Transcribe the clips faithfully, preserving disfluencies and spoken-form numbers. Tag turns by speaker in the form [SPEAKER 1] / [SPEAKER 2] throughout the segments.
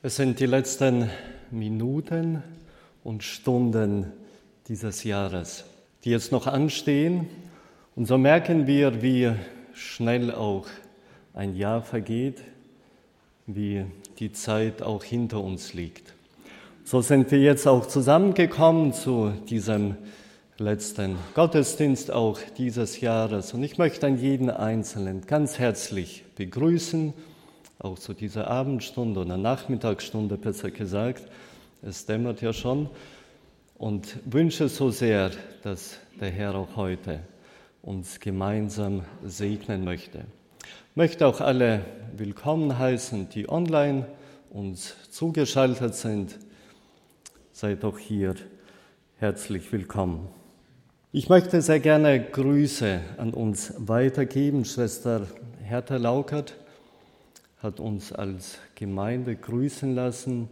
[SPEAKER 1] Es sind die letzten Minuten und Stunden dieses Jahres, die jetzt noch anstehen. Und so merken wir, wie schnell auch ein Jahr vergeht, wie die Zeit auch hinter uns liegt. So sind wir jetzt auch zusammengekommen zu diesem letzten Gottesdienst auch dieses Jahres. Und ich möchte an jeden Einzelnen ganz herzlich begrüßen, auch zu dieser Abendstunde oder Nachmittagsstunde, besser gesagt. Es dämmert ja schon. Und wünsche so sehr, dass der Herr auch heute uns gemeinsam segnen möchte. Ich möchte auch alle willkommen heißen, die online uns zugeschaltet sind. Seid auch hier herzlich willkommen. Ich möchte sehr gerne Grüße an uns weitergeben. Schwester Hertha Laukert hat uns als Gemeinde grüßen lassen.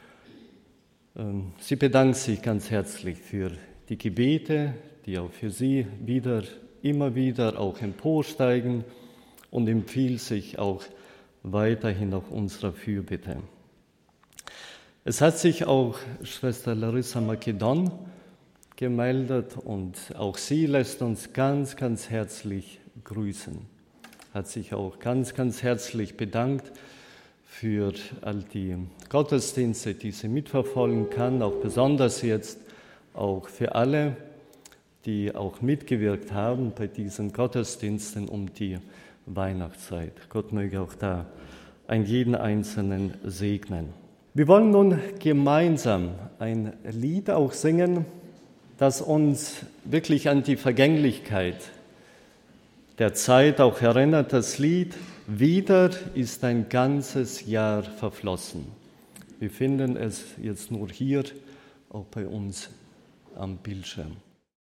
[SPEAKER 1] Sie bedankt sich ganz herzlich für die Gebete, die auch für sie wieder, immer wieder auch emporsteigen, und empfiehlt sich auch weiterhin auch unserer Fürbitte. Es hat sich auch Schwester Larissa Makedon gemeldet und auch sie lässt uns ganz, ganz herzlich grüßen. Hat sich auch ganz, ganz herzlich bedankt für all die Gottesdienste, die sie mitverfolgen kann, auch besonders jetzt auch für alle, die auch mitgewirkt haben bei diesen Gottesdiensten um die Weihnachtszeit. Gott möge auch da einen jeden Einzelnen segnen. Wir wollen nun gemeinsam ein Lied auch singen, das uns wirklich an die Vergänglichkeit der Zeit auch erinnert. Das Lied „Wieder ist ein ganzes Jahr verflossen". Wir finden es jetzt nur hier, auch bei uns am Bildschirm.